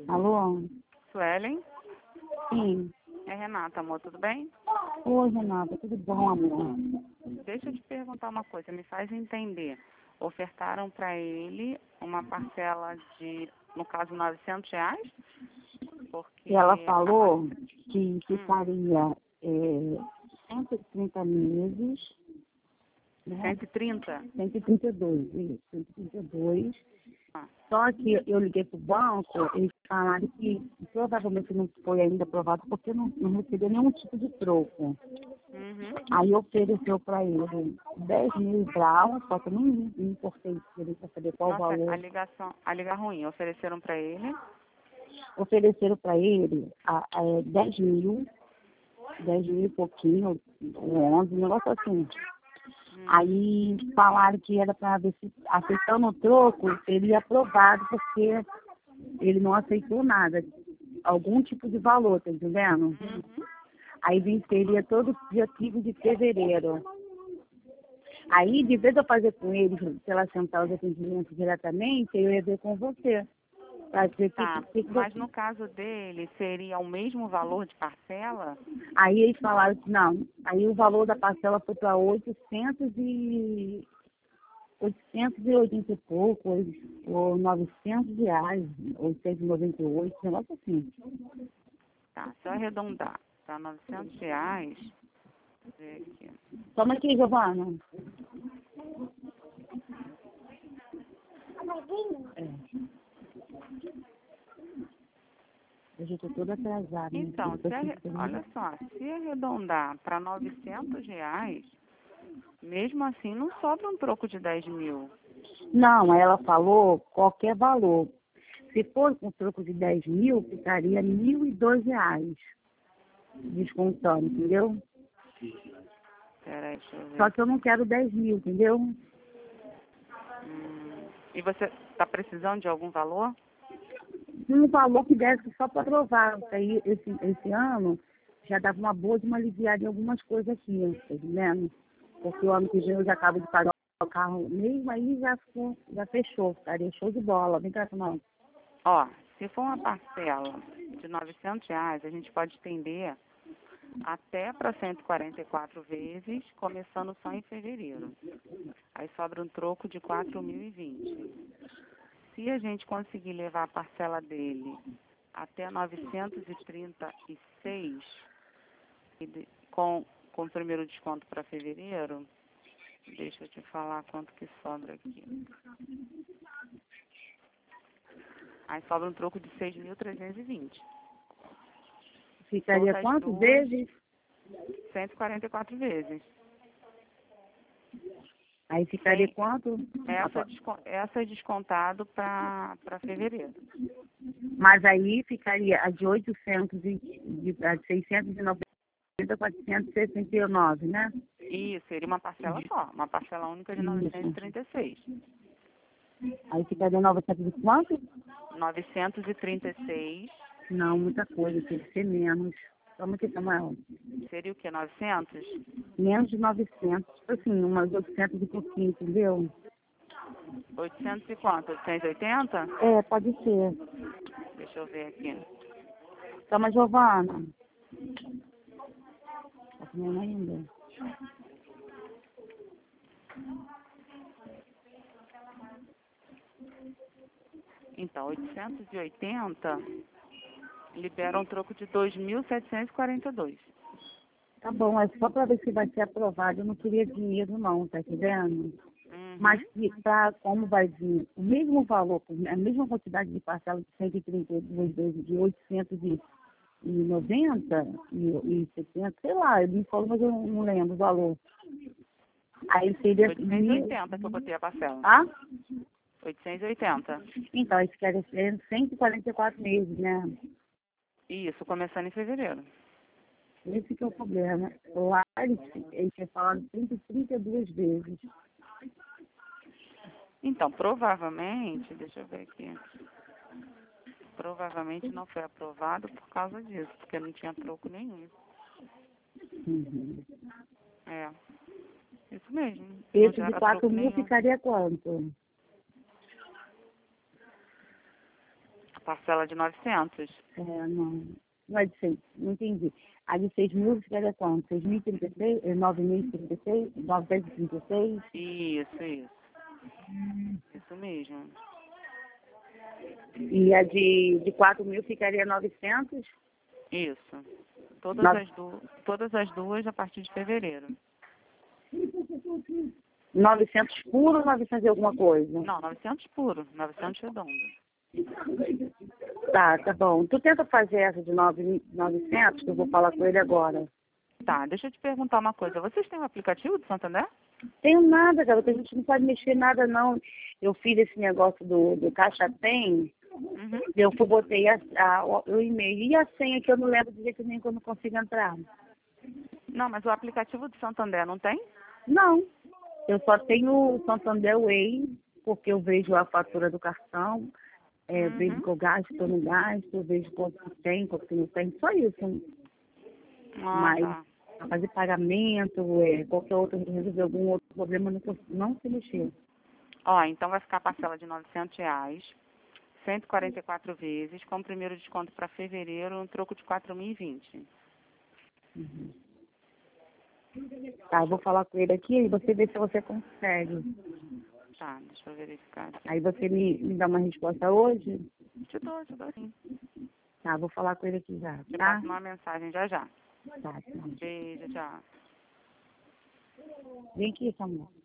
Alô? Suelen? Sim. É Renata, amor, tudo bem? Oi, Renata, tudo bom, amor? Deixa eu te perguntar uma coisa, me faz entender. Ofertaram para ele uma parcela de, no caso, R$ 900? Porque E ela falou que Hum. ficaria 130 meses, né? 130? 132, isso, 132. Ah, Só que eu liguei pro banco, eles falaram que provavelmente não foi ainda aprovado porque não recebeu nenhum tipo de troco. uhum. Aí ofereceu para ele 10 mil graus, só que eu não me importei se ele para saber qual o Nossa, valor. a liga ruim. Ofereceram para ele? Ofereceram para ele 10 mil e pouquinho, 11, um negócio assim. Aí falaram que era para ver se, aceitando o troco, seria aprovado, porque ele não aceitou nada, algum tipo de valor, tá entendendo? Uhum. Aí venceria todo dia 15 de fevereiro. Aí, de vez de eu fazer com ele, pela central de atendimento diretamente, eu ia ver com você. Pra ver Tá, mas no caso dele, seria o mesmo valor de parcela? Aí eles falaram que não. Aí o valor da parcela foi para 880 e pouco, ou R$ 900, 898, um negócio assim. Tá, se eu arredondar para R$ 900, vou ver aqui. Toma aqui, Giovana. É. Eu já estou toda atrasada. Então, olha só, se arredondar para R$ 900, mesmo assim não sobra um troco de 10 mil. Não, ela falou qualquer valor. Se for com troco de 10 mil, ficaria R$ 1.002, descontando, entendeu? Peraí, deixa eu ver. Só que eu não quero 10 mil, entendeu? E você está precisando de algum valor? Um valor que desse só para provar. Porque aí, esse ano, já dava uma boa de uma aliviada em algumas coisas aqui, tá entendendo? Porque o ano que vem eu já acabo de pagar o carro mesmo, aí já fechou, ficaria show de bola. Vem cá, não. Ó, se for uma parcela de R$ 900, a gente pode estender até para 144 vezes, começando só em fevereiro. Aí sobra um troco de 4.020. Se a gente conseguir levar a parcela dele até 936, com o primeiro desconto para fevereiro, deixa eu te falar quanto que sobra aqui. Aí sobra um troco de 6.320. Ficaria quantas vezes? 144 vezes. Aí ficaria quanto? Essa é descontado para fevereiro. Mas aí ficaria a de 800 a de 690, 469, né? Isso, seria uma parcela só, uma parcela única de 936. Aí ficaria 900 e quanto? 936 Não, muita coisa, tem que ser menos. Vamos aqui, Samuel. seria o quê? 900? Menos de 900, tipo assim, umas 800 e pouquinho, entendeu? 800 e quanto? 880? É, pode ser. Deixa eu ver aqui. Toma, Giovana. Tá comendo ainda? Então, 880 libera um troco de 2.742. Tá bom, é só para ver se vai ser aprovado. Eu não queria dinheiro não, tá entendendo? Mas como vai vir o mesmo valor, a mesma quantidade de parcela de 132 vezes de 890 e 70, sei lá, ele me falou, mas eu não lembro o valor. Aí seria 880 que eu botei a parcela. Ah? 880. Então, aí ficaria 144 meses, né? Isso, começando em fevereiro. Esse que é o problema. Lá eles tinham falado 32 vezes. Então, provavelmente, deixa eu ver aqui. Provavelmente não foi aprovado por causa disso, porque não tinha troco nenhum. Uhum. É, isso mesmo. Esse de 4 mil ficaria quanto? A parcela de 900. Não. Não é de 6, não entendi. A de 6 mil ficaria quanto? 6.036? 9.036? 936? Isso. Isso mesmo. E a de 4 mil ficaria 900? Isso. Nove- Todas as duas a partir de fevereiro. 900 puro ou 900 e alguma coisa? Não, 900 puro, 900 redondo. Tá bom. Tu tenta fazer essa de 900, que eu vou falar com ele agora. Tá, deixa eu te perguntar uma coisa. Vocês têm um aplicativo do Santander? Tenho nada, garota. A gente não pode mexer nada, não. Eu fiz esse negócio do Caixa Tem. Uhum. Eu botei o e-mail e a senha que eu não lembro de jeito nenhum que eu não consigo entrar. Não, mas o aplicativo do Santander não tem? Não. Eu só tenho o Santander Way, porque eu vejo a fatura do cartão, vejo que eu gasto, eu não gasto, eu vejo quanto que tem, quanto que não tem, só isso. Mas Tá. pra fazer pagamento, qualquer outro, resolver algum outro problema, não se mexer. Ó, então vai ficar a parcela de R$ 900, 144 vezes, com o primeiro desconto para fevereiro, um troco de 4.020. Uhum. Tá, eu vou falar com ele aqui e você vê se você consegue. Tá, deixa eu verificar aqui. Aí você me dá uma resposta hoje? Te dou sim. Tá, vou falar com ele aqui já, Te tá? passo uma mensagem já. Tá. Beijo, tchau. Vem aqui, Samuel.